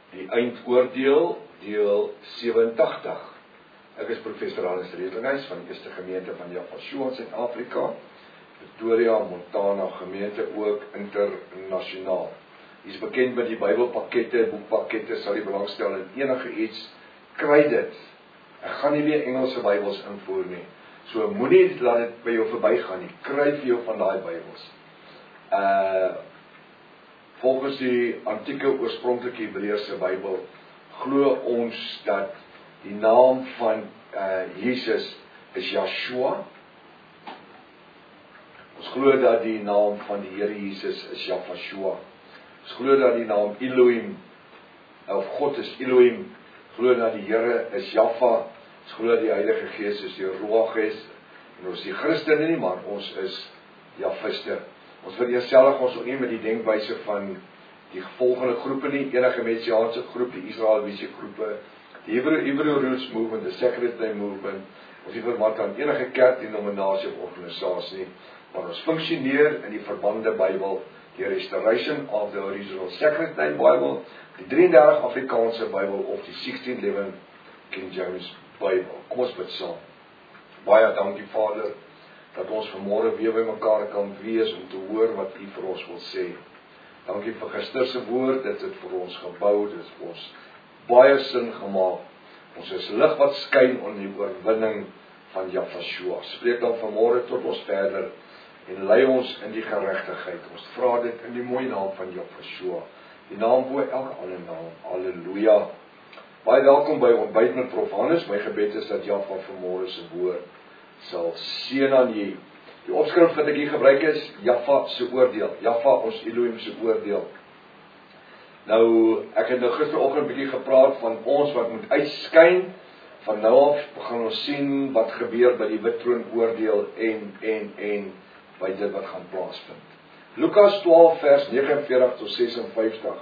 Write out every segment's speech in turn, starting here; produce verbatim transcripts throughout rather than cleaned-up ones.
Die eindoordeel, deel sewentig. Ek is professor Hannes Redlinghuis van die Eerste Gemeente van Jaffa in Suid-Afrika, Pretoria, Montana gemeente ook internasionaal. Hy is bekend met die Bybelpakkette, boekpakkette, sal jy belangstel in enige iets, kry dit. Ek gaan nie weer Engelse Bybels invoer nie. So moenie laat dit by jou verbygaan nie. Kry vir jou van daai Bybels. Uh Volgens die antieke oorspronklike Hebreëse Bybel glo ons dat die naam van uh, Jesus is Yeshua. Ons glo dat die naam van die Here Jesus is Yahweh. Ons glo dat die naam Elohim, of God is Elohim, glo dat die Here is Jaffa. Ons glo dat die Heilige Gees is die Ruach is. En ons is die Christene nie, maar ons is Jafiste. Ons vereenselwig ons ook nie met die denkwyse van die volgende groepe nie, enige Messiaanse groep, die Israelitiese groepe, die Hebrew, Hebrew Roots Movement, die Sacred Name Movement, ons nie verband aan enige kerk, denominasie of organisasie nie, maar ons functioneer in die verbande Bybel, die Restoration of the Original Sacred Name Bible, die drieëndertig Afrikaanse Bybel of die sixteen eleven King James Bible. Kom ons bid saam. Baie dankie Vader, dat ons vanmôre weer by mekaar kan wees om te hoor wat U vir ons wil sê. Dankie vir gister se woord, dit het vir ons gebou, dit het vir ons baie sin gemaak. Ons is lig wat skyn onder die oorwinning van Jahweh. Spreek dan vanmôre tot ons verder en lei ons in die geregtigheid. Ons vra dit in die mooi naam van Jahweh, die naam bo elke ander naam. Halleluja. Baie welkom by Ontbyt met Prof Hannes. My gebed is dat Jahweh vanmôre se woord sal seën aan jy. Die opskrif wat ek hier gebruik is, Jaffa se oordeel. Jaffa, ons Elohim se oordeel. Nou, ek het nou gisteroggend 'n bietjie gepraat van ons wat moet uitskyn. Van nou af begin ons sien wat gebeur by die wittroon oordeel en, en, en, by dit wat gaan plaasvind. Lukas twaalf vers negenenveertig tot sesenvyftig.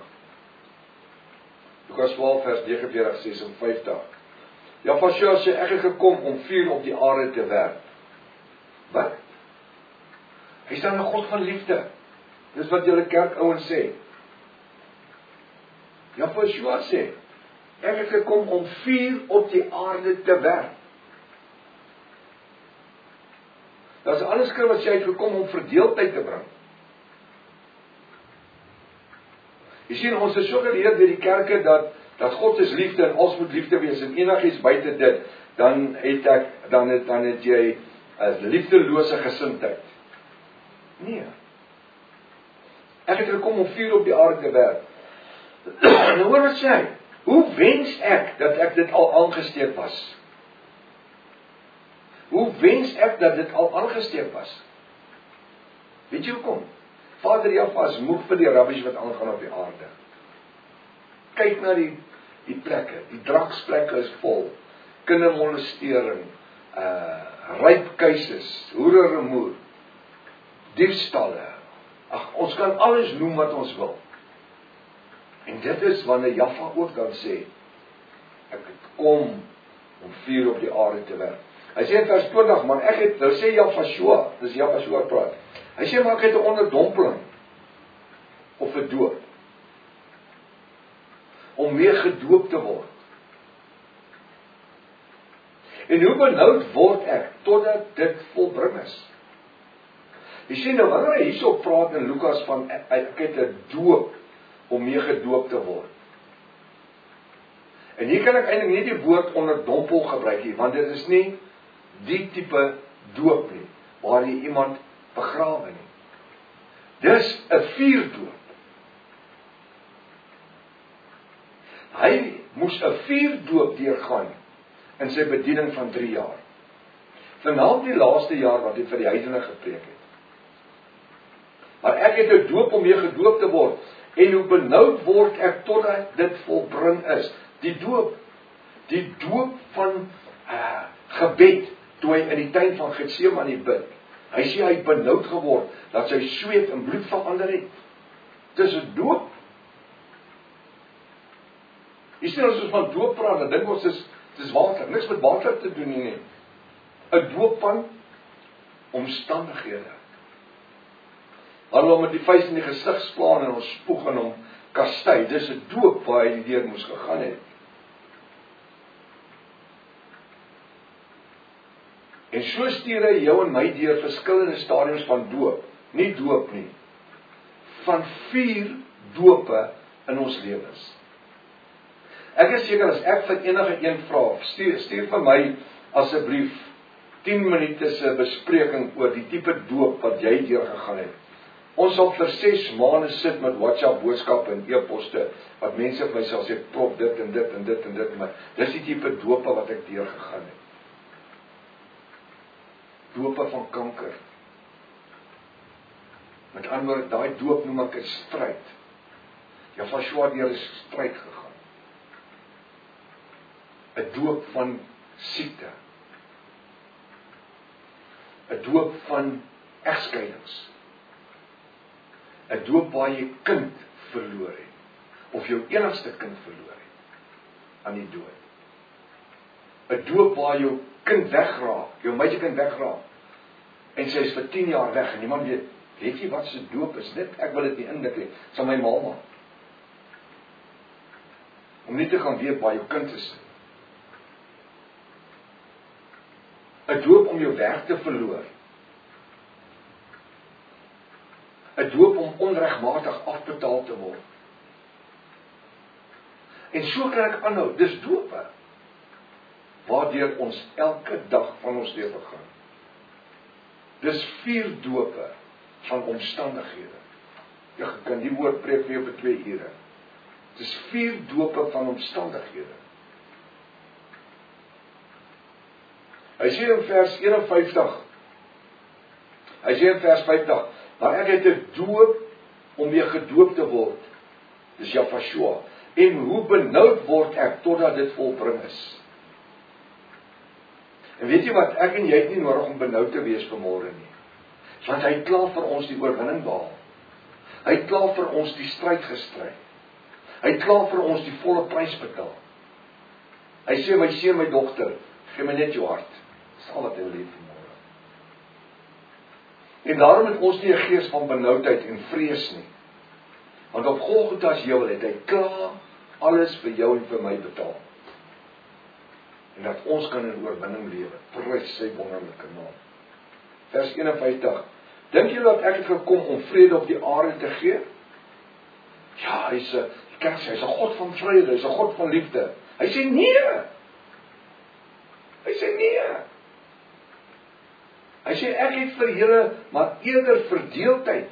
Lukas twaalf vers negenenveertig tot sesenvyftig. Jaffa sê, ek het gekom om vuur op die aarde te werp. Wat? Hy is dan 'n God van liefde. Dis wat julle kerkouens sê. Jaffa sê, ek het gekom om vuur op die aarde te werp. Daar's 'n ander skrif wat sê hy het gekom om verdeeldheid te bring. Jy sien, ons is so geleer deur die kerke dat dat God is liefde en ons moet liefde wees en enigiets buite dit, dan het ek dan het dan het jy 'n liefdelose gesindheid. Nee. Ek het gekom om vuur op die aarde te werp. En hoor wat sê hy? Hoe wens ek dat ek dit al aangesteek was? Hoe wens ek dat dit al aangesteek was? Weet jy hoekom? Vader Jahweh is moeg vir die rubbish wat aangaan op die aarde. Kyk na die die plekke, die dragsplekke is vol. Kindermolestering, uh ryp keises, hoereremoer, diefstalle. Ag, ons kan alles noem wat ons wil. En dit is wanneer Jahweh ook dan sê, ek het kom om vuur op die aarde te werp. Hy sê in vers twintig, maar ek het, nou sê Jahweh, dis Jahweh praat. Hy sê, maar ek het 'n onderdompeling, of 'n doop, om weer gedoop te word. En hoe benoud word ek, totdat dit volbring is? Jy sê nou, wanneer hy hierso praat in Lukas van, ek het 'n doop, om mee gedoop te word. En hier kan ek eintlik nie die woord onderdompel gebruik nie, want dit is nie die tipe doop nie, waar jy iemand begrawe nie. Dis 'n vuurdoop. Hy moes 'n vuurdoop deurgaan in sy bediening van drie jaar. Veral die laaste jaar wat hy vir die heidene gepreek het. Maar ek het 'n doop om mee gedoop te word, en hoe benoud word ek totdat dit volbring is. Die doop, die doop van uh, gebed, toe hy in die tuin van Getsemane bid. Hy sê hy het benoud geword, dat sy sweet in bloed verander het. Dis 'n doop. Jy sê as ons van doop praat, dan dink ons is, dis water, niks met water te doen nie. nie. 'n Doop van omstandighede. Wanneer ons met die vuis in die gesig slaan en ons spoeg en hom kastei. Dis 'n doop waar hy deur moes gegaan het. En so stuur hy jou en my deur verskillende stadiums van doop. Nie doop nie. Van vier dope in ons lewens. Ek is seker as ek vir enige een vra, stuur, stuur vir my asseblief tien minute se bespreking oor die tipe doop wat jy deur gegaan het. Ons sal vir ses maande sit met WhatsApp boodskappe en e-poste, wat mense vir my sal sê, prop dit en dit en dit en dit, maar dis die tipe dope wat ek deur gegaan het. Dope van kanker. Met ander woorde, daai doop noem ek 'n stryd. Joshua deur 'n stryd gegaan. 'n Doop van siekte. 'n Doop van egskeidings. 'n Doop waar jy kind verloor het, of jou enigste kind verloor het, aan die dood. 'n Doop waar jou kind wegraak, jou meisiekind wegraak, en sy is vir tien jaar weg, en niemand weet, weet jy wat sy doop is dit? Ek wil dit nie indink nie, sal my ma maak. Om nie te gaan weet waar jou kind is. 'n Doop om jou werk te verloor. 'n Doop om onregmatig afbetaal te word. En so kan ek aanhou, dis dope, waardeur ons elke dag van ons lewe gaan. Dis vier dope van omstandighede. Jy kan die woord preek weer vir twee ure. Dis vier dope van omstandighede. Hy sê in vers eenenvyftig, hy sê in vers vyftig, maar ek het 'n doop om mee gedoop te word, dis Joshua, en hoe benoud word ek totdat dit volbring is. En weet jy wat, ek en jy het nie nodig om benoud te wees vanmôre nie, want hy het klaar vir ons die oorwinning behaal. Hy het klaar vir ons die stryd gestry. Hy het klaar vir ons die volle prys betaal. Hy sê, my seun, my dogter, gee my net jou hart. Dis al wat hy wil hê vanmôre. En daarom het ons nie 'n gees van benoudheid en vrees nie. Want op Golgotha se heuwel het hy klaar alles vir jou en vir my betaal. En dat ons kan in oorwinning lewe. Prys sy wonderlike naam. Vers eenenvyftig. Dink jy dat ek het gekom om vrede op die aarde te gee? Ja, hy's 'n kyk, hy's 'n God van vrede, hy's 'n God van liefde. Hy sê nee. Hy sê nee. Hy sê ek het vir julle maar eerder verdeeldheid.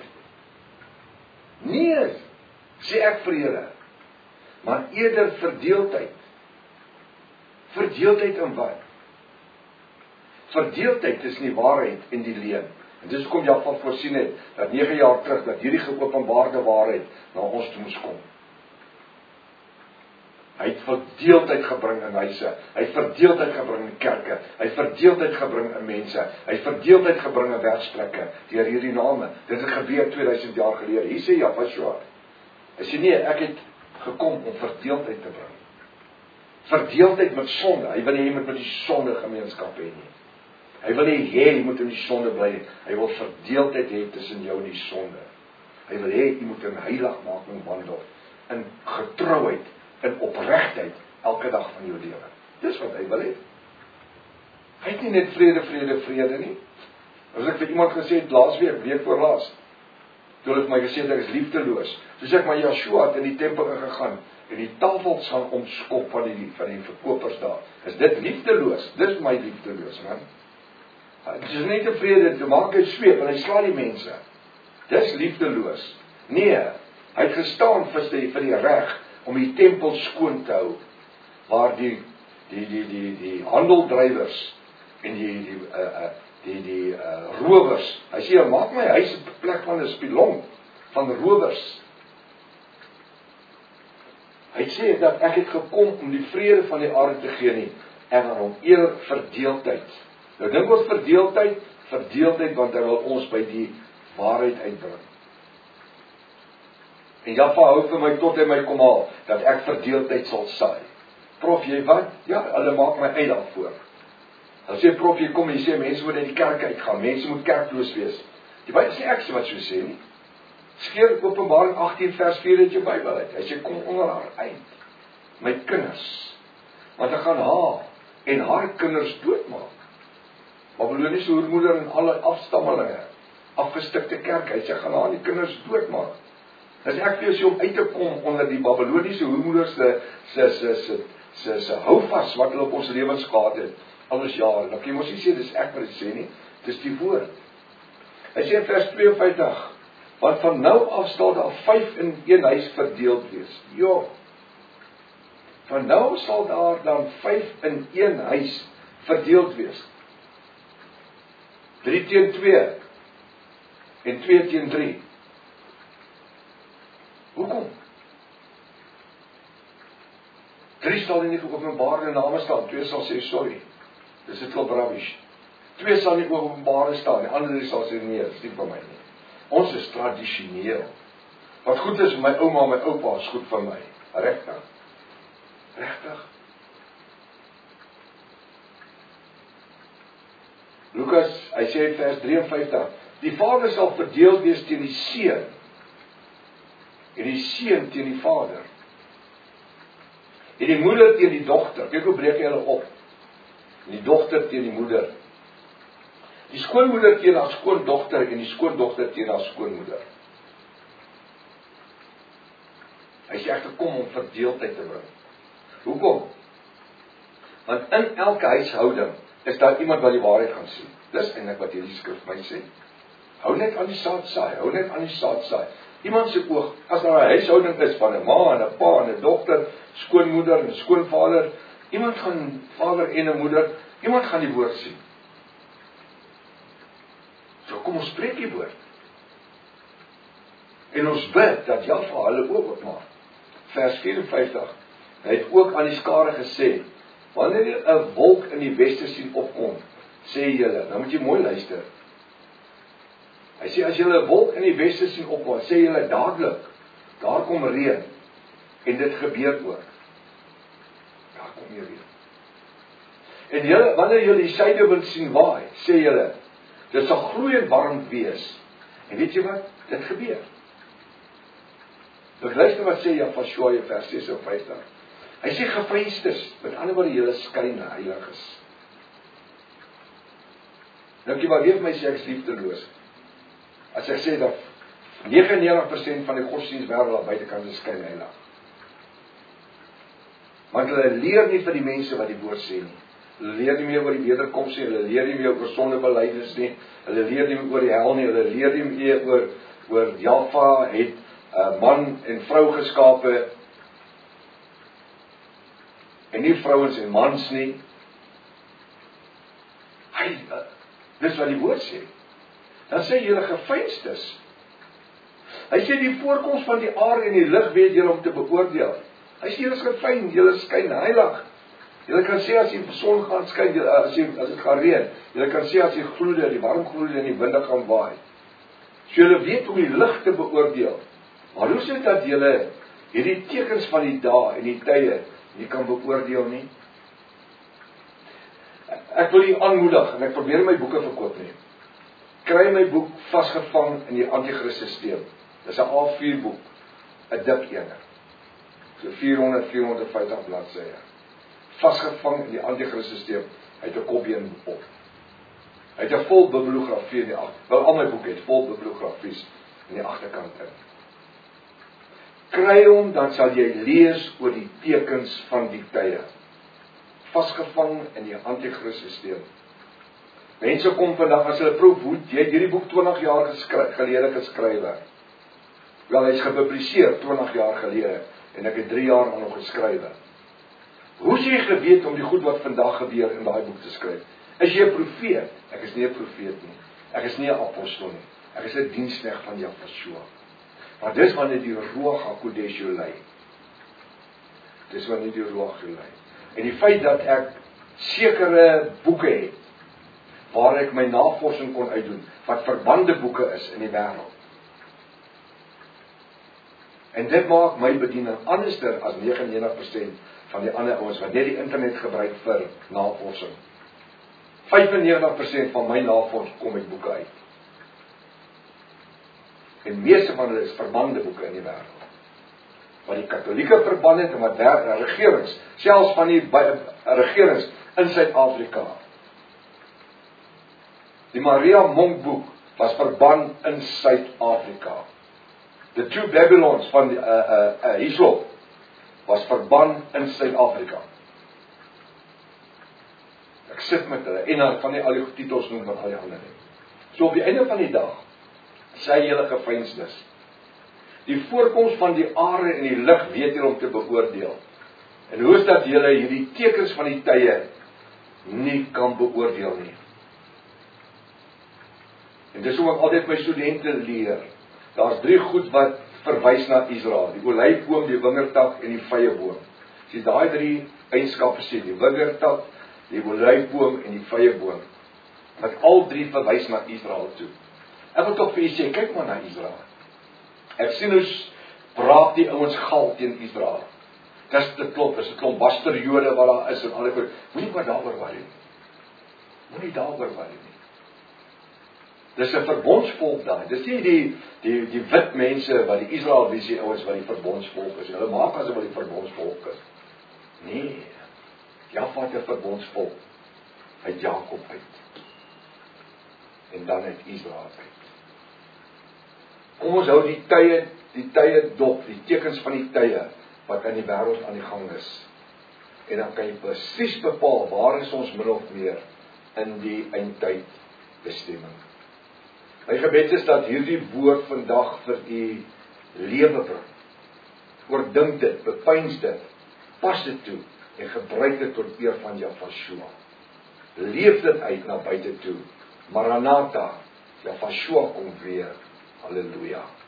Nee, sê ek vir julle, maar eerder verdeeldheid. Verdeeldheid in wat? Verdeeldheid is nie waarheid en die leuen. En dis hoekom Jaffa voorsien het, dat nege jaar terug, dat hierdie geopenbaarde waarheid na ons toe moes kom. Hy het verdeeldheid gebring in huise, hy het verdeeldheid gebring in kerke, hy het verdeeldheid gebring in mense, hy het verdeeldheid gebring in werksplekke, deur hierdie name. Dit het gebeur tweeduisend jaar gelede. Hier sê Joshua, hy sê nee, ek het gekom om verdeeldheid te bring. Verdeeldheid met sonde, hy wil nie jy moet met die sonde gemeenskap hê nie. Hy wil nie hê jy moet in die sonde bly, hy wil verdeeldheid hê tussen jou en die sonde. Hy wil hê jy moet in heiligmaking wandel, in getrouheid, in opregtheid, elke dag van jou lewe. Dis wat hy wil hê. Hy het nie net vrede, vrede, vrede nie. As ek vir iemand gesê het, laas week, week voor laas, toe het my gesê dat ek is liefdeloos. So sê ek, maar Joshua het in die tempel ingegaan, en die tafels gaan omskop van die, van die verkopers daar. Is dit liefdeloos? Dis my liefdeloos, man. Dit is nie tevrede, te maak hy sweep, en hy sla die mense. Dis liefdeloos. Nee, hy het gestaan vir die, vir die reg, om die tempel skoon te hou, waar die, die, die, die, die handeldrywers, en die, die, uh, die, die uh, rowers, hy sê, maak my huis 'n plek van 'n spilong, van rowers. Hy sê dat ek het gekom om die vrede van die aarde te gee nie, en om eerder verdeeldheid. Nou dink ons verdeeldheid, verdeeldheid, want hy wil ons by die waarheid uitbring. En Jaffa hou vir my tot hy my kom haal, dat ek verdeeldheid sal saai. Prof, jy wat? Ja, hulle maak my uit daarvoor. Dan sê prof, jy kom en jy sê, mense moet uit die kerk uitgaan, mense moet kerkloos wees. Die Bybel sê ek sê wat so sê nie. Skeer Openbaring agtien vers vier uit jou Bybel uit. Hy sê, kom onder haar uit, my kinders, want hy gaan haar en haar kinders doodmaak. Babyloniese hoermoeder en alle afstammelinge, afgestikte kerk, hy sê, gaan haar die kinders doodmaak. Dis ek vir jou om uit te kom onder die Babyloniese hoermoeders se se se se se se houvas wat hulle op ons lewens gehad het, al ons jare. Nou kan jy mos nie sê, dis ek wat dit sê nie, dis die woord. Hy sê in vers twee en vyftig, want van nou af sal daar vyf in een huis verdeeld wees. Ja, van nou sal daar dan vyf in een huis verdeeld wees. drie teen twee en twee teen drie. Hoekom? drie sal nie vir openbare name staan, twee sal sê sorry. Dis 'n klop rubbish. twee sal nie openbare staan, die ander drie sal sê nee, dis nie vir my nie. Ons is tradisioneel. Wat goed is vir my ouma en my oupa is goed vir my. Regtig. Regtig. Lukas, hy sê in vers drie en vyftig, die vader sal verdeel wees teen die seun, en die seun teen die vader, en die moeder teen die dogter. Kyk hoe breek hy hulle op. En die dogter teen die moeder. Die skoonmoeder teen haar skoondogter en die skoondogter teen haar skoonmoeder. Hy sê ek gekom om verdeeldheid te bring. Hoekom? Want in elke huishouding is daar iemand wat die waarheid gaan sien. Dis eintlik wat hierdie skrif my sê. Hou net aan die saad saai, hou net aan die saad saai. Iemand se oog, as daar 'n huishouding is van 'n ma en 'n pa en 'n dogter, skoonmoeder en skoonvader, iemand gaan, vader en 'n moeder, iemand gaan die woord sien. So kom ons spreek die woord. En ons bid dat Jahwe hulle oop oopmaak. Vers vyf en vyftig. Hy het ook aan die skare gesê, wanneer jy 'n wolk in die weste sien opkom, sê julle, nou moet jy mooi luister. Hy sê as julle 'n wolk in die weste sien opkom, sê julle dadelik, daar kom reën. En dit gebeur ook. Daar kom hier reën. En julle, wanneer julle die suidewind sien waai, sê julle, dit sal gloeiend warm wees. En weet jy wat? Dit gebeur. Ek luister wat sê Jafasjoe vers ses en vyftig. Hy sê geveinstes, met ander woorde julle skyn heilig is. Nou jy maar weet my sê ek is liefdeloos. As ek sê dat negenennegentig persent van die godsdienstwêreld aan buitekant is skyn heilig. Want hulle leer nie vir die mense wat die woord sê nie. Hulle leer nie meer oor die wederkoms nie, hulle leer nie meer oor sondebelydenis nie, hulle leer nie meer oor die hel nie, hulle leer nie meer oor oor Jahwe het uh, man en vrou geskape en nie vrouens en mans nie. Hy, uh, dis wat die woord sê. Dan sê julle geveinstes. Hy sê die voorkoms van die aarde en die lig weet julle om te beoordeel. Hy sê julle is gefein, julle skyn heilig. Julle kan sê as die son gaan skyn, as jy as dit gaan reën, julle kan sê as die gloede, die warm gloede en die winde gaan waai. So julle weet om die lig te beoordeel. Maar hoe sê dat julle hierdie tekens van die dae en die tye nie kan beoordeel nie? Ek wil u aanmoedig en ek probeer my boeke verkoop nie. Kry my boek Vasgevang in die Antichrist-sisteem. Dis 'n A vier boek, 'n dik ene. So vierhonderd, vierhonderd vyftig bladsye. Vasgevang in die Antichrist-sisteem. Hy het 'n kopbeen op. Hy het 'n vol bibliografie in die agter. Wel al my boeke het vol bibliografies in die agterkant in. Kry hom, dan sal jy lees oor die tekens van die tye. Vasgevang in die Antichrist-sisteem. Mense kom vandag as hulle proef, hoe jy het hierdie boek twintig jaar geskry, gelede geskrywe. Wel, hy is gepubliseer twintig jaar gelede, en ek het drie jaar aan hom geskrywe. Hoe sê jy geweet om die goed wat vandag gebeur in daai boek te skryf? Is jy 'n profeet? Ek is nie 'n profeet nie. Ek is nie 'n apostel nie. Ek is 'n diensknegt van Jahwe. Maar dis wanneer die Ruach HaKodesh jou lei. Dis wanneer die Ruach jou lei. En die feit dat ek sekere boeke het, waar ek my navorsing kon uitdoen, wat verbande boeke is in die wêreld. En dit maak my bediening anderster as negenennegentig persent van die ander ouens wat net die internet gebruik vir navorsing. vyfennegentig persent van my navorsing kom uit boeke uit. En meeste van hulle is verbande boeke in die wêreld. Wat die Katolieke verband het en wat der regerings, selfs van die regerings in Suid-Afrika. Die Maria Monkboek was verband in Suid-Afrika. The Two Babylons van die, uh, uh, uh, Hislop was verband in Suid-Afrika. Ek sit met hulle, en dan kan nie al die titels noem van al die ander nie. So op die einde van die dag, sê julle geveinsnis, die voorkoms van die aarde en die lig weet hier om te beoordeel. En hoe is dat julle hierdie tekens van die tye nie kan beoordeel nie? En dis hoe ek altyd my studente leer. Daar's drie goed wat verwys na Israel. Die olyfboom, die wingerdtak en die vyeboom. As jy daai drie eienskappe sien, die wingerdtak, die olyfboom en die vyeboom, wat al drie verwys na Israel toe. Ek wil tog vir julle sê, kyk maar na Israel. Ek sien hoe praat die ouens gal teen Israel. Dis te klop, is 'n klomp basterjode wat daar is en al die goed. Moenie maar daaroor worry nie. Moenie daaroor worry nie. Dis 'n verbondsvolk daai. Dis nie die die die wit mense wat die Israel visie ouens wat die verbondsvolk is. Hulle maak asof hulle die verbondsvolk is. Nee. Jaffa het 'n verbondsvolk uit Jakob uit. En dan uit Israel uit. Kom ons hou die tye, die tye dop, die tekens van die tye wat in die wêreld aan die gang is. En dan kan jy presies bepaal waar is ons min of meer in die eindtyd bestemming. My gebed is dat hierdie woord vandag vir u lewe bring. Oordink dit, bepeins dit, pas dit toe en gebruik dit tot eer van Jahweh. Leef dit uit na buite toe. Maranatha, Jahweh kom weer. Halleluja.